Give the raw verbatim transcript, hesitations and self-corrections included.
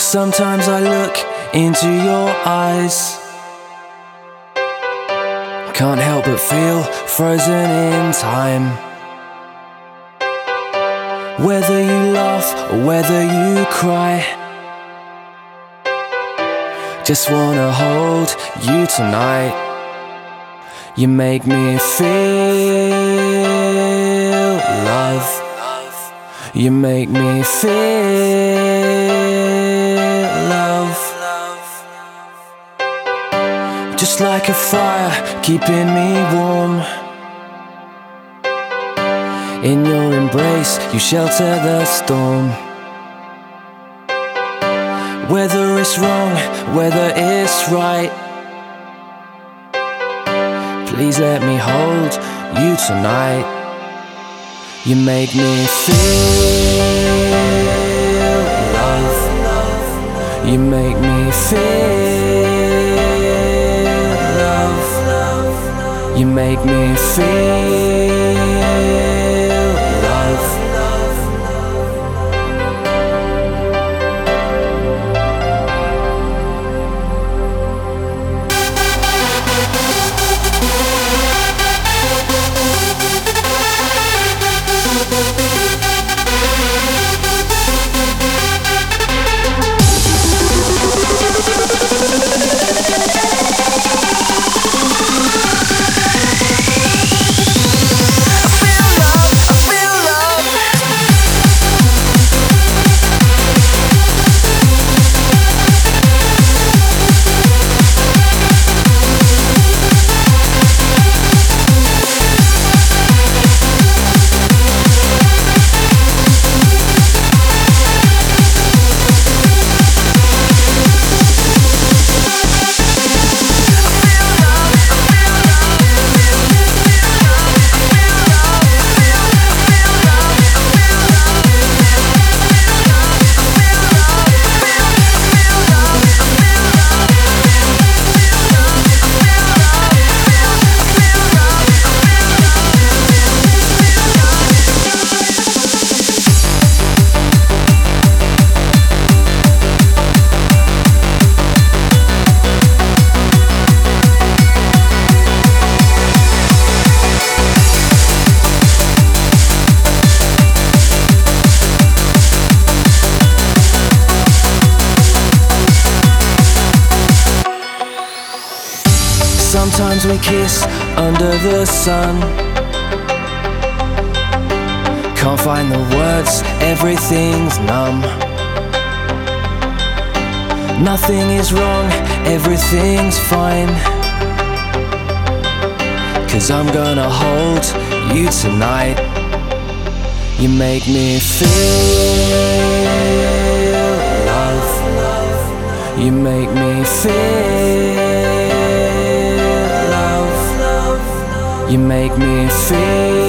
Sometimes I look into your eyes, can't help but feel frozen in time. Whether you laugh or whether you cry, just wanna hold you tonight. You make me feel love. You make me feel love. Just like a fire keeping me warm. In your embrace you shelter the storm. Whether it's wrong, whether it's right, please let me hold you tonight. You make me feel love. You make me feel love. You make me feel love. Sometimes we kiss under the sun, can't find the words, everything's numb. Nothing is wrong, everything's fine, 'cause I'm gonna hold you tonight. You make me feel love. You make me feel. You make me feel